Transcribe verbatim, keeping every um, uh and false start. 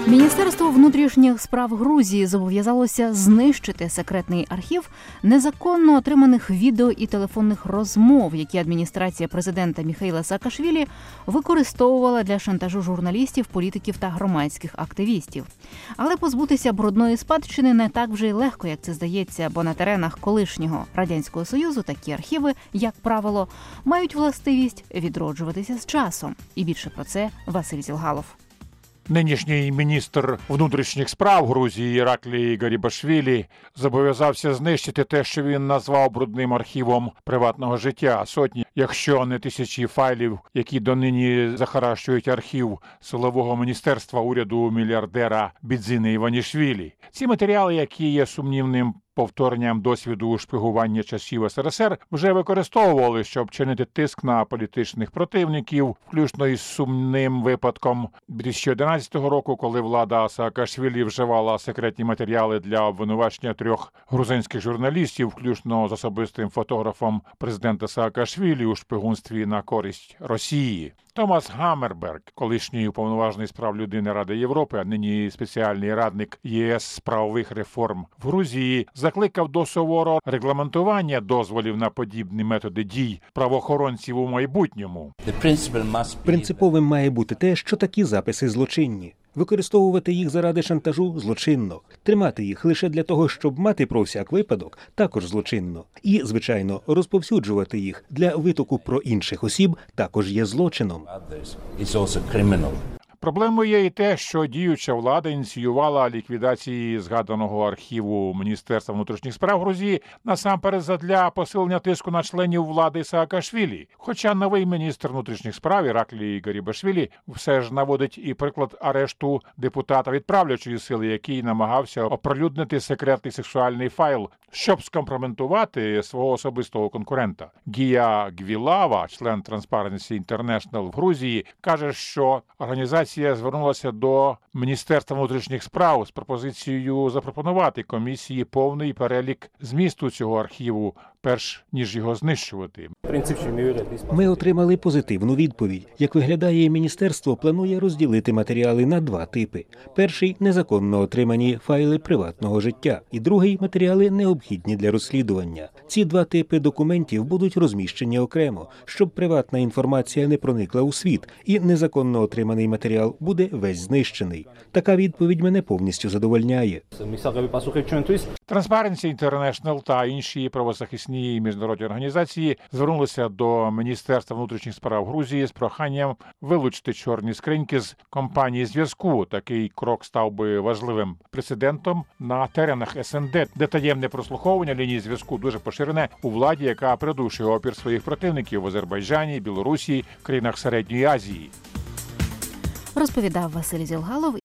Міністерство внутрішніх справ Грузії зобов'язалося знищити секретний архів незаконно отриманих відео і телефонних розмов, які адміністрація президента Міхаїла Саакашвілі використовувала для шантажу журналістів, політиків та громадських активістів. Але позбутися брудної спадщини не так вже й легко, як це здається, бо на теренах колишнього Радянського Союзу такі архіви, як правило, мають властивість відроджуватися з часом. І більше про це Василь Зілгалов. Нинішній міністр внутрішніх справ Грузії Іраклій Гарібашвілі зобов'язався знищити те, що він назвав брудним архівом приватного життя. Сотні, якщо не тисячі файлів, які донині захаращують архів силового міністерства уряду мільярдера Бідзіни Іванішвілі. Ці матеріали, які є сумнівним повторенням досвіду шпигування часів ес ер ес ер, вже використовували, щоб чинити тиск на політичних противників, включно із сумним випадком дві тисячі одинадцятого року, коли влада Саакашвілі вживала секретні матеріали для обвинувачення трьох грузинських журналістів, включно з особистим фотографом президента Саакашвілі у шпигунстві на користь Росії. Томас Гаммерберг, колишній уповноважений з прав людини Ради Європи, а нині спеціальний радник ЄС з правових реформ в Грузії, закликав до суворого регламентування дозволів на подібні методи дій правоохоронців у майбутньому. Принциповим має бути те, що такі записи злочинні. Використовувати їх заради шантажу – злочинно. Тримати їх лише для того, щоб мати про всяк випадок – також злочинно. І, звичайно, розповсюджувати їх для витоку про інших осіб також є злочином. Проблемою є і те, що діюча влада ініціювала ліквідації згаданого архіву Міністерства внутрішніх справ Грузії насамперед задля посилення тиску на членів влади Саакашвілі. Хоча новий міністр внутрішніх справ Іраклій Гарібашвілі все ж наводить і приклад арешту депутата від правлячої сили, який намагався оприлюднити секретний сексуальний файл, щоб скомпрометувати свого особистого конкурента. Гія Гвілава, член Transparency International в Грузії, каже, що організація звернулася до Міністерства внутрішніх справ з пропозицією запропонувати комісії повний перелік змісту цього архіву, перш ніж його знищувати. Ми отримали позитивну відповідь. Як виглядає, міністерство планує розділити матеріали на два типи. Перший – незаконно отримані файли приватного життя. І другий – матеріали, необхідні для розслідування. Ці два типи документів будуть розміщені окремо, щоб приватна інформація не проникла у світ, і незаконно отриманий матеріал буде весь знищений. Така відповідь мене повністю задовольняє. Transparency International та інші правозахисні міжнародні організації звернулися до Міністерства внутрішніх справ Грузії з проханням вилучити чорні скриньки з компанії зв'язку. Такий крок став би важливим прецедентом на теренах ес ен де, де таємне прослуховування лінії зв'язку дуже поширене у владі, яка придушує опір своїх противників в Азербайджані, Білорусі, країнах Середньої Азії. Розповідав Василь Зілгалов